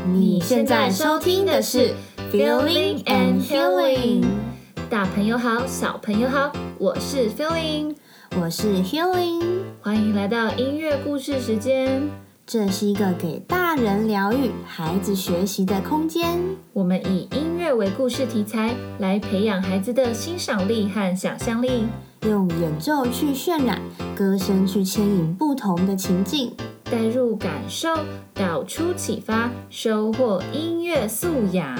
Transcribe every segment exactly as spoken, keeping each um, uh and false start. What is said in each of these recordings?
你现在收听的是 Feeling and Healing。 大朋友好，小朋友好，我是 Feeling， 我是 Healing， 欢迎来到音乐故事时间。 这是一个给大人疗愈、孩子学习的空间。 我们以音乐为故事题材，来培养孩子的欣赏力和想象力， 用演奏去渲染，歌声去牵引不同的情境， 带入感受，导出启发，收获音乐素养。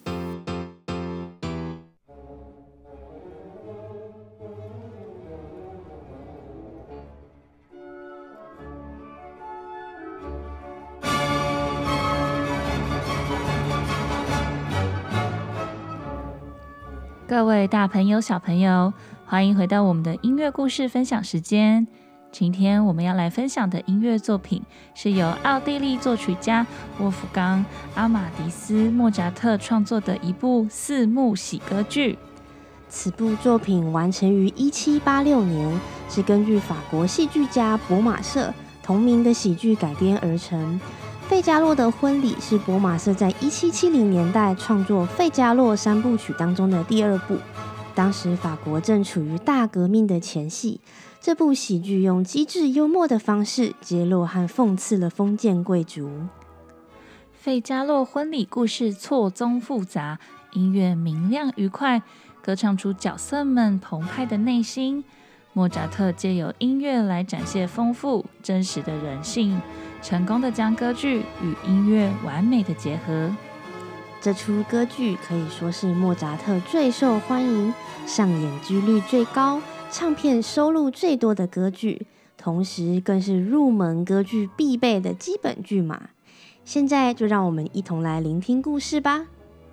各位大朋友小朋友，欢迎回到我们的音乐故事分享时间。今天我们要来分享的音乐作品是由奥地利作曲家沃夫冈·阿马迪斯·莫扎特创作的一部四幕喜歌剧。 此部作品完成于一七八六年，是根据法国戏剧家博马瑟同名的喜剧改编而成。费加洛的婚礼是博马瑟在一七七零年代创作费加洛三部曲当中的第二部。当时法国正处于大革命的前夕，这部喜剧用机智幽默的方式揭露和讽刺了封建贵族。 费加洛婚礼故事错综复杂，音乐明亮愉快，歌唱出角色们澎湃的内心。莫扎特借由音乐来展现丰富真实的人性，成功的将歌剧与音乐完美的结合。 这出歌剧可以说是莫扎特最受欢迎、上演几率最高、唱片收入最多的歌剧，同时更是入门歌剧必备的基本剧码。现在就让我们一同来聆听故事吧。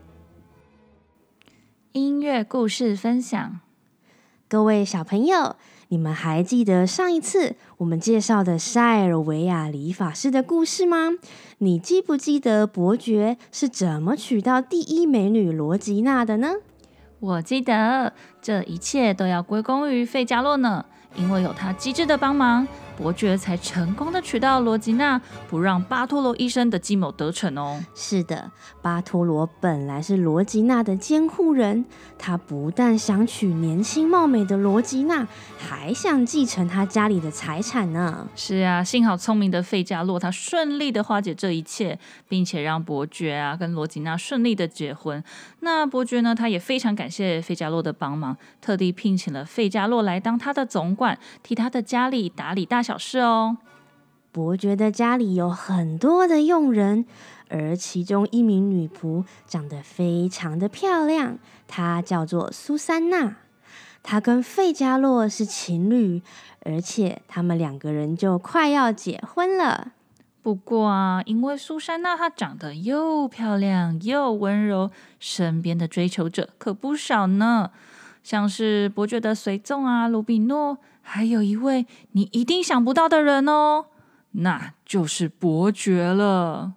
音乐故事分享。 各位小朋友，你们还记得上一次我们介绍的塞尔维亚理发师的故事吗？你记不记得伯爵是怎么娶到第一美女罗吉娜的呢？ 我记得，这一切都要归功于费加洛呢，因为有他机智的帮忙，伯爵才成功的娶到罗吉娜，不让巴托罗医生的计谋得逞哦。 是的，巴托罗本来是罗吉娜的监护人，他不但想娶年轻貌美的罗吉娜，还想继承他家里的财产呢。 是啊，幸好聪明的费加洛他顺利的化解这一切，并且让伯爵啊跟罗吉娜顺利的结婚。那伯爵呢，他也非常感谢费加洛的帮忙，特地聘请了费加洛来当他的总管，替他的家里打理大小事哦。 伯爵的家里有很多的佣人，而其中一名女仆长得非常的漂亮，她叫做苏珊娜。她跟费加洛是情侣，而且他们两个人就快要结婚了。 不过啊，因为苏珊娜她长得又漂亮又温柔，身边的追求者可不少呢，像是伯爵的随从啊卢比诺，还有一位你一定想不到的人哦，那就是伯爵了。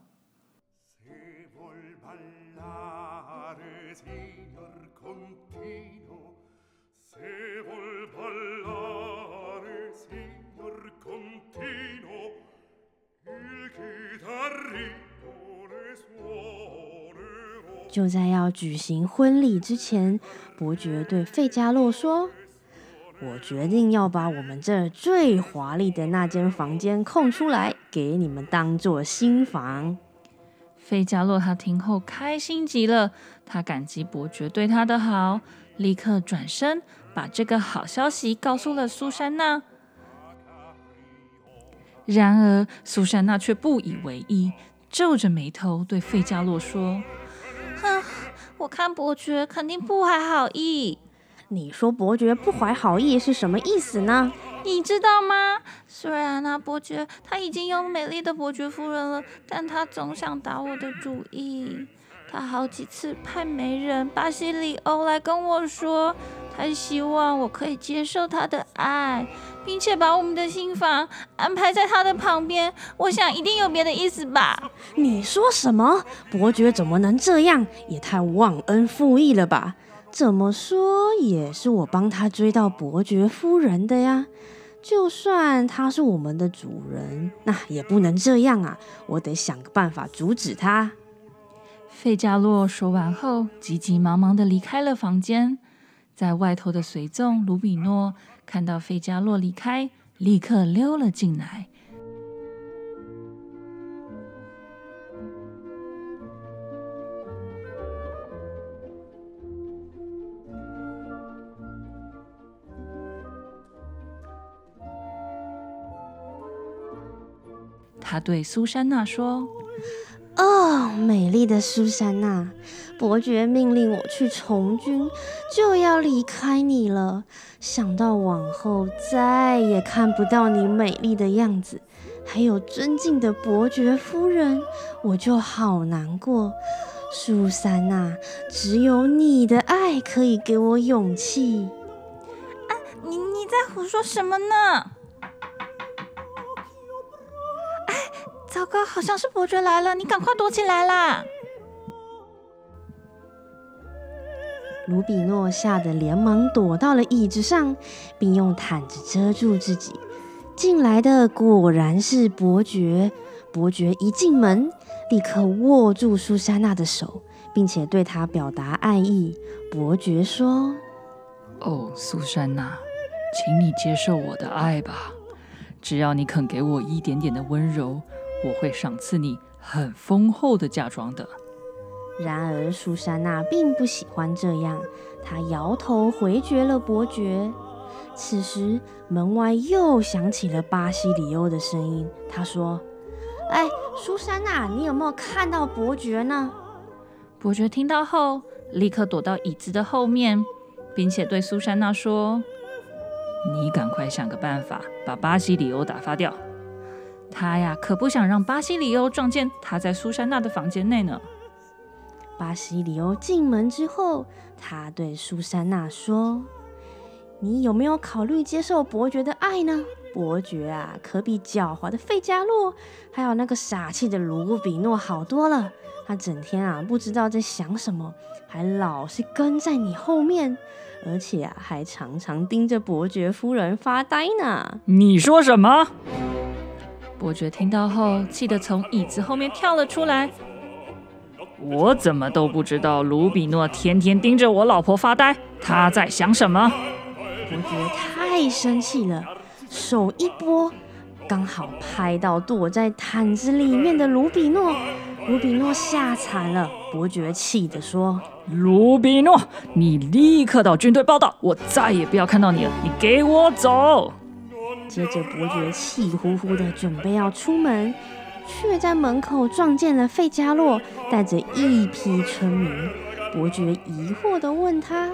就在要举行婚礼之前，伯爵对费加洛说：我决定要把我们这最华丽的那间房间空出来，给你们当做新房。 费加洛他听后开心极了，他感激伯爵对他的好，立刻转身把这个好消息告诉了苏珊娜。然而苏珊娜却不以为意，皱着眉头对费加洛说：哼，我看伯爵肯定不怀好意。 你说伯爵不怀好意是什么意思呢？ 你知道吗？虽然啊，伯爵他已经有美丽的伯爵夫人了，但他总想打我的主意。他好几次派媒人巴西里欧来跟我说，他希望我可以接受他的爱，并且把我们的新房安排在他的旁边。我想一定有别的意思吧？ 你说什么？伯爵怎么能这样？也太忘恩负义了吧？怎么说也是我帮他追到伯爵夫人的呀。就算他是我们的主人，那也不能这样啊！我得想个办法阻止他。 费加洛说完后，急急忙忙地离开了房间。在外头的随从卢比诺看到费加洛离开，立刻溜了进来。他对苏珊娜说： 哦，美丽的苏珊娜，伯爵命令我去从军，就要离开你了。想到往后再也看不到你美丽的样子，还有尊敬的伯爵夫人，我就好难过。苏珊娜，只有你的爱可以给我勇气。 啊，你你在胡说什么呢？糟糕，好像是伯爵来了，你赶快躲起来啦！ 卢比诺吓得连忙躲到了椅子上，并用毯子遮住自己。进来的果然是伯爵。伯爵一进门，立刻握住苏珊娜的手，并且对她表达爱意。伯爵说： 哦，苏珊娜，请你接受我的爱吧。只要你肯给我一点点的温柔，我会赏赐你很丰厚的嫁妆的。 然而苏珊娜并不喜欢这样，她摇头回绝了伯爵。此时门外又响起了巴西里欧的声音，他说：哎，苏珊娜，你有没有看到伯爵呢？ 伯爵听到后立刻躲到椅子的后面，并且对苏珊娜说： 你赶快想个办法把巴西里欧打发掉。 他呀，可不想让巴西里欧撞见他在苏珊娜的房间内呢。 巴西里欧进门之后，他对苏珊娜说：你有没有考虑接受伯爵的爱呢？伯爵啊，可比狡猾的费加洛还有那个傻气的卢比诺好多了。他整天啊不知道在想什么，还老是跟在你后面，而且啊还常常盯着伯爵夫人发呆呢。 你说什么？ 伯爵听到后，气得从椅子后面跳了出来。 我怎么都不知道卢比诺天天盯着我老婆发呆，他在想什么？ 伯爵太生气了，手一拨，刚好拍到躲在毯子里面的卢比诺。卢比诺吓惨了，伯爵气地说： 卢比诺，你立刻到军队报到，我再也不要看到你了，你给我走！ 接着伯爵气呼呼的准备要出门，却在门口撞见了费加洛带着一批村民。伯爵疑惑的问他：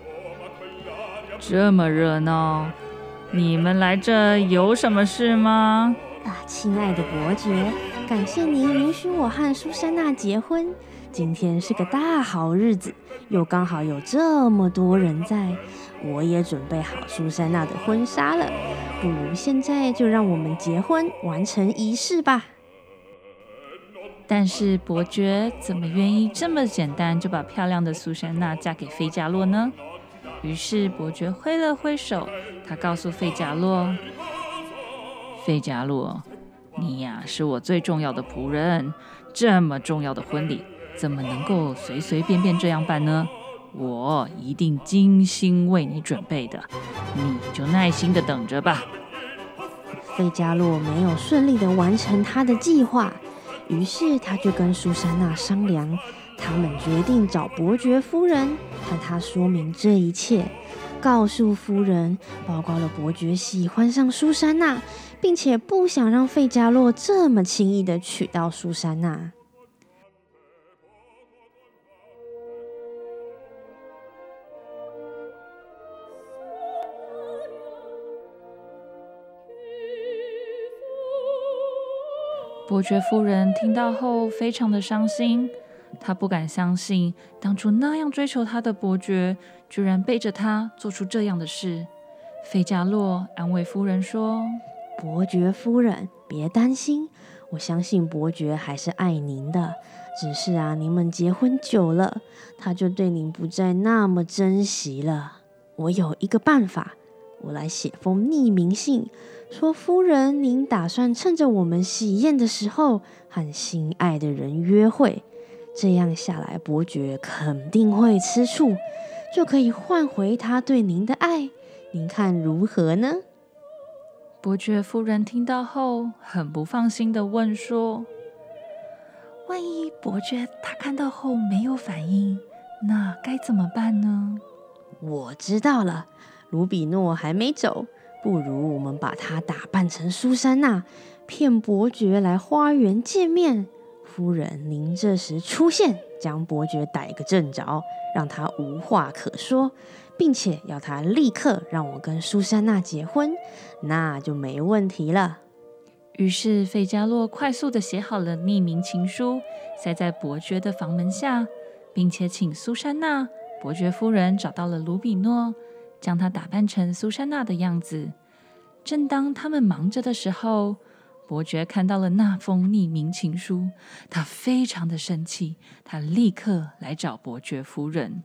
这么热闹，你们来这有什么事吗？ 啊，亲爱的伯爵，感谢您允许我和苏珊娜结婚。今天是个大好日子，又刚好有这么多人在，我也准备好苏珊娜的婚纱了。不如现在就让我们结婚，完成仪式吧。 但是伯爵怎么愿意这么简单就把漂亮的苏珊娜嫁给费加洛呢？于是伯爵挥了挥手，他告诉费加洛： 费加洛，你呀是我最重要的仆人，这么重要的婚礼怎么能够随随便便这样办呢？我一定精心为你准备的，你就耐心的等着吧。 费加洛没有顺利的完成他的计划，于是他就跟苏珊娜商量，他们决定找伯爵夫人，和她说明这一切，告诉夫人，包括了伯爵喜欢上苏珊娜，并且不想让费加洛这么轻易的娶到苏珊娜。 伯爵夫人听到后非常的伤心，她不敢相信当初那样追求她的伯爵居然背着她做出这样的事。费加洛安慰夫人说： 伯爵夫人，别担心，我相信伯爵还是爱您的，只是啊，你们结婚久了，他就对您不再那么珍惜了。我有一个办法，我来写封匿名信，说夫人您打算趁着我们喜宴的时候和心爱的人约会， 这样下来，伯爵肯定会吃醋，就可以换回他对您的爱。您看如何呢？ 伯爵夫人听到后，很不放心地问说：“万一伯爵他看到后没有反应，那该怎么办呢？” 我知道了，卢比诺还没走，不如我们把他打扮成苏珊娜，骗伯爵来花园见面。夫人，您这时出现，将伯爵逮个正着，让他无话可说，并且要他立刻让我跟苏珊娜结婚，那就没问题了。 于是费加洛快速地写好了匿名情书，塞在伯爵的房门下，并且请苏珊娜、伯爵夫人找到了卢比诺，将他打扮成苏珊娜的样子。正当他们忙着的时候，伯爵看到了那封匿名情书，他非常的生气，他立刻来找伯爵夫人。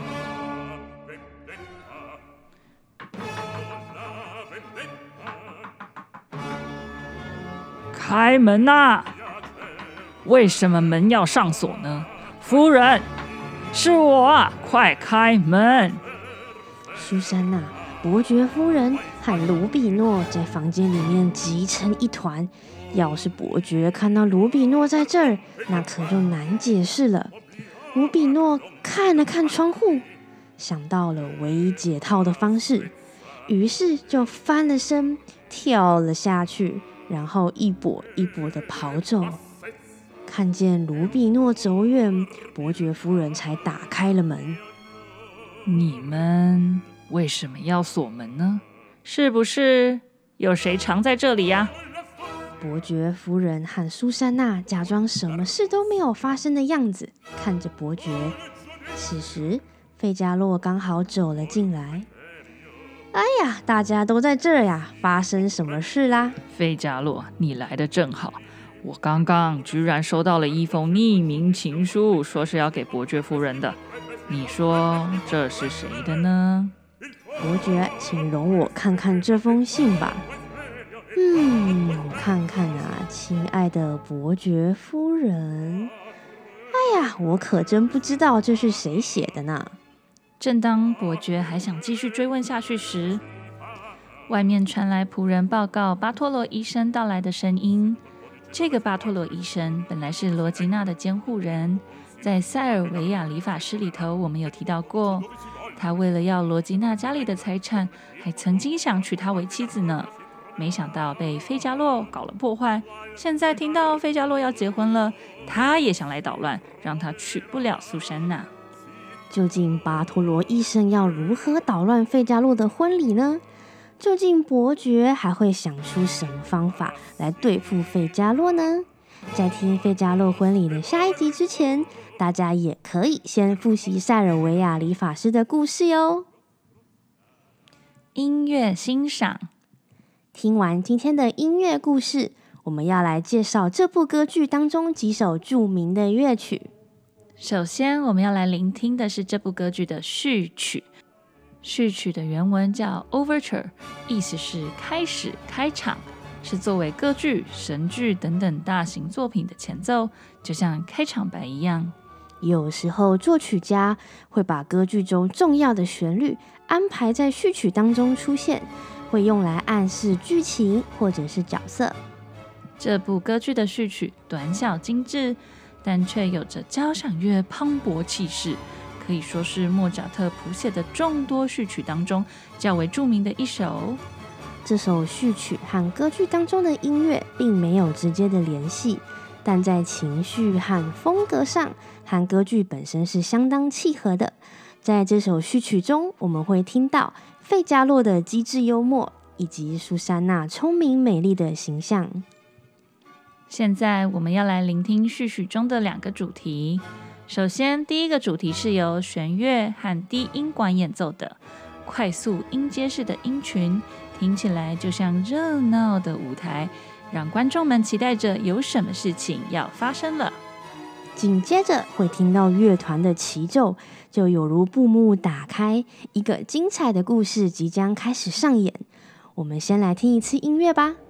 开门啊！为什么门要上锁呢？夫人，是我啊！快开门！ 苏珊娜、伯爵夫人和卢比诺在房间里面挤成一团。要是伯爵看到卢比诺在这儿，那可就难解释了。卢比诺看了看窗户，想到了唯一解套的方式，于是就翻了身，跳了下去，然后一跛一跛的跑走。看见卢比诺走远，伯爵夫人才打开了门。 你们为什么要锁门呢？是不是有谁藏在这里呀？ 伯爵夫人和苏珊娜假装什么事都没有发生的样子，看着伯爵。此时，费加洛刚好走了进来。哎呀，大家都在这儿呀，发生什么事啦？ 费加洛，你来得正好。我刚刚居然收到了一封匿名情书，说是要给伯爵夫人的。你说这是谁的呢？ 伯爵，请容我看看这封信吧。嗯，看看啊，亲爱的伯爵夫人。哎呀，我可真不知道这是谁写的呢。 正当伯爵还想继续追问下去时，外面传来仆人报告巴托罗医生到来的声音。这个巴托罗医生本来是罗吉娜的监护人，在塞尔维亚理发师里头，我们有提到过，他为了要罗吉娜家里的财产，还曾经想娶她为妻子呢。没想到被费加洛搞了破坏，现在听到费加洛要结婚了，他也想来捣乱，让他娶不了苏珊娜。 究竟巴托罗医生要如何捣乱费加洛的婚礼呢？究竟伯爵还会想出什么方法来对付费加洛呢？在听费加洛婚礼的下一集之前，大家也可以先复习塞尔维亚理发师的故事哟。 音乐欣赏。 听完今天的音乐故事，我们要来介绍这部歌剧当中几首著名的乐曲。 首先，我们要来聆听的是这部歌剧的序曲。序曲的原文叫 Overture， 意思是开始、开场，是作为歌剧、神剧等等大型作品的前奏，就像开场白一样。 有时候作曲家会把歌剧中重要的旋律安排在序曲当中出现，会用来暗示剧情或者是角色。 这部歌剧的序曲短小精致，但却有着交响乐磅礴气势，可以说是莫扎特谱写的众多序曲当中较为著名的一首。 这首序曲和歌剧当中的音乐并没有直接的联系，但在情绪和风格上和歌剧本身是相当契合的。在这首序曲中，我们会听到费加洛的机智幽默，以及苏珊娜聪明美丽的形象。 现在我们要来聆听序曲中的两个主题。首先，第一个主题是由弦乐和低音管演奏的快速音阶式的音群，听起来就像热闹的舞台，让观众们期待着有什么事情要发生了。 紧接着会听到乐团的齐奏，就有如布幕打开，一个精彩的故事即将开始上演。我们先来听一次音乐吧。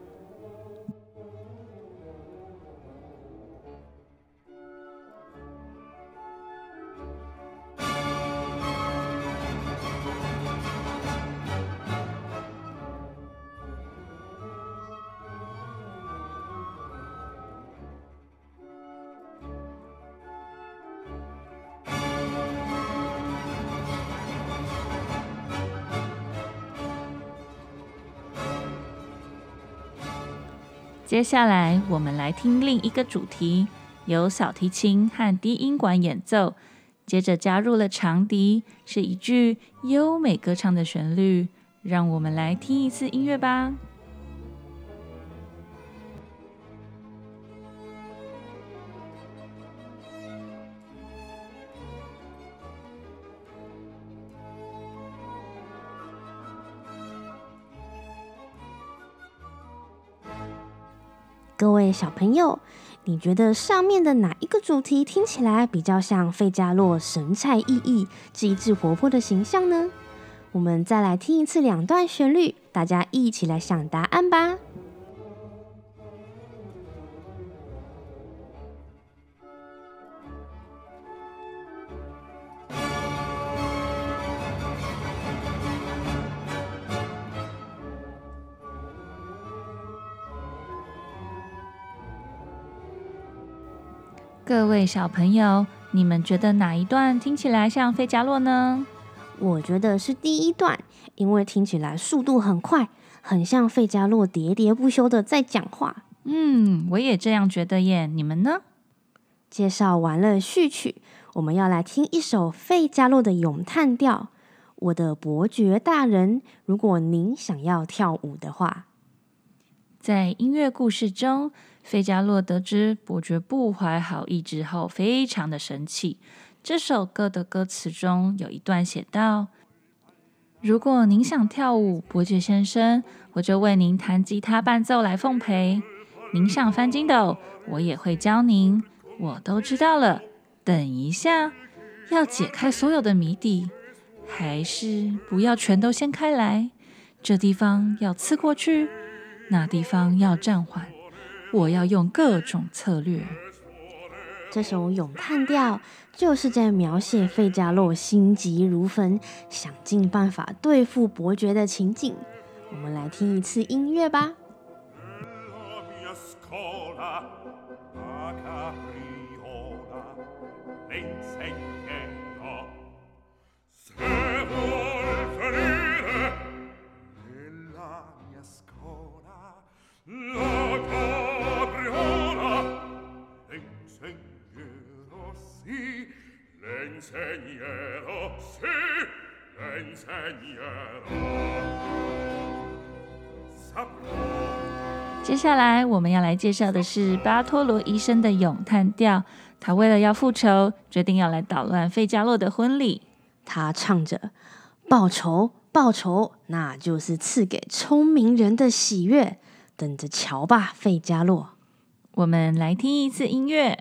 接下来我们来听另一个主题，由小提琴和低音管演奏，接着加入了长笛，是一句优美歌唱的旋律。让我们来听一次音乐吧。 各位小朋友，你觉得上面的哪一个主题听起来比较像费加洛神采奕奕、机智活泼的形象呢？我们再来听一次两段旋律，大家一起来想答案吧。 各位小朋友，你们觉得哪一段听起来像费加洛呢？ 我觉得是第一段，因为听起来速度很快，很像费加洛喋喋不休的在讲话。 嗯，我也这样觉得耶。你们呢？ 介绍完了序曲，我们要来听一首费加洛的咏叹调。我的伯爵大人，如果您想要跳舞的话。 在音乐故事中，费加洛得知伯爵不怀好意之后，非常的生气。这首歌的歌词中有一段写道：如果您想跳舞，伯爵先生，我就为您弹吉他伴奏来奉陪。您想翻筋斗，我也会教您。我都知道了。等一下，要解开所有的谜底，还是不要全都掀开来？这地方要刺过去，那地方要暂缓。我要用各种策略。 这首咏叹调就是在描写费加洛心急如焚，想尽办法对付伯爵的情景。我们来听一次音乐吧。 接下来我们要来介绍的是巴托罗医生的咏叹调。他为了要复仇，决定要来捣乱费加洛的婚礼。 他唱着：报仇，报仇，那就是赐给聪明人的喜悦。等着瞧吧，费加洛。 我们来听一次音乐。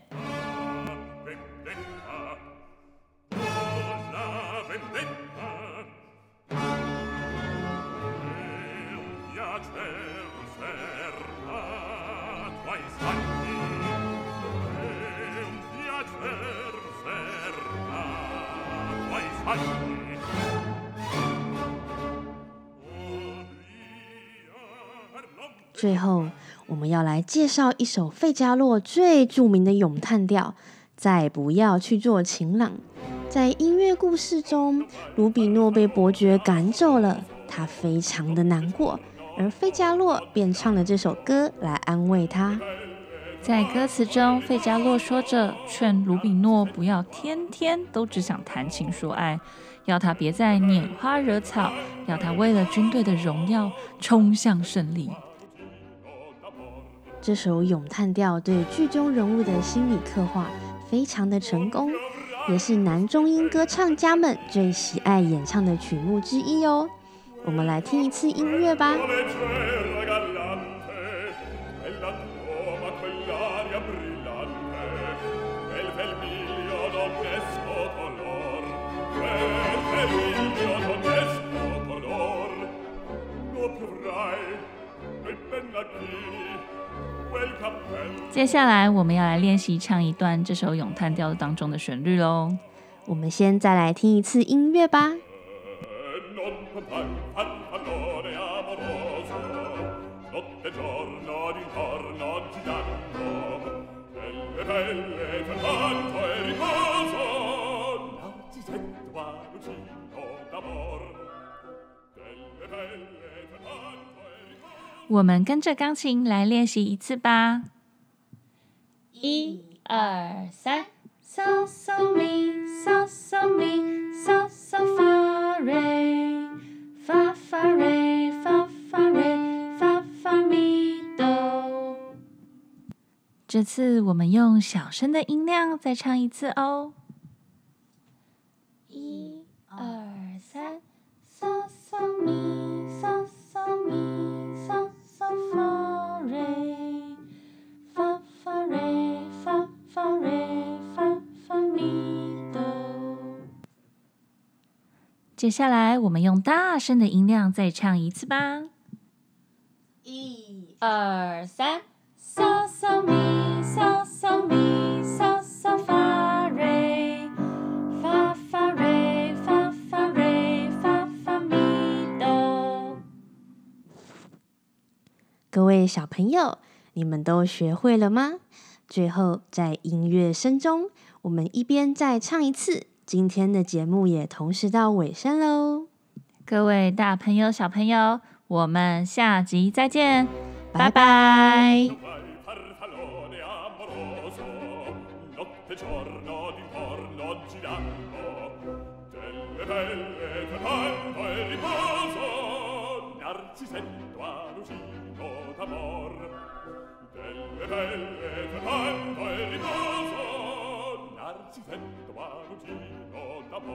最后，我们要来介绍一首费加洛最著名的咏叹调，再不要去做情郎。在音乐故事中，卢比诺被伯爵赶走了，他非常的难过，而费加洛便唱了这首歌来安慰他。 在歌词中，费加洛说着劝卢比诺不要天天都只想谈情说爱，要他别再拈花惹草，要他为了军队的荣耀冲向胜利。 这首咏叹调对剧中人物的心理刻画非常的成功，也是男中音歌唱家们最喜爱演唱的曲目之一哦。我们来听一次音乐吧。 接下来我们要来练习唱一段这首咏叹调当中的旋律咯。 我们先再来听一次音乐吧。 我们跟着钢琴来练习一次吧。一二三，so so mi so so mi so so fa re fa fa re fa fa re fa fa mi do。这次我们用小声的音量再唱一次哦。一二三，so so mi so so mi so so fa re fa fa re fa fa re fa fa mi do。接下来我们用大声的音量再唱一次吧。一二三，so so mi so so mi so so fa re fa fa re fa fa re fa fa mi do。 各位小朋友，你们都学会了吗？最后，在音乐声中，我们一边再唱一次，今天的节目也同时到尾声喽。 各位大朋友、小朋友，我们下集再见， 拜拜。 拜拜。 Delle belle che tanto è riposo, Narcissetto Marugino d'amore.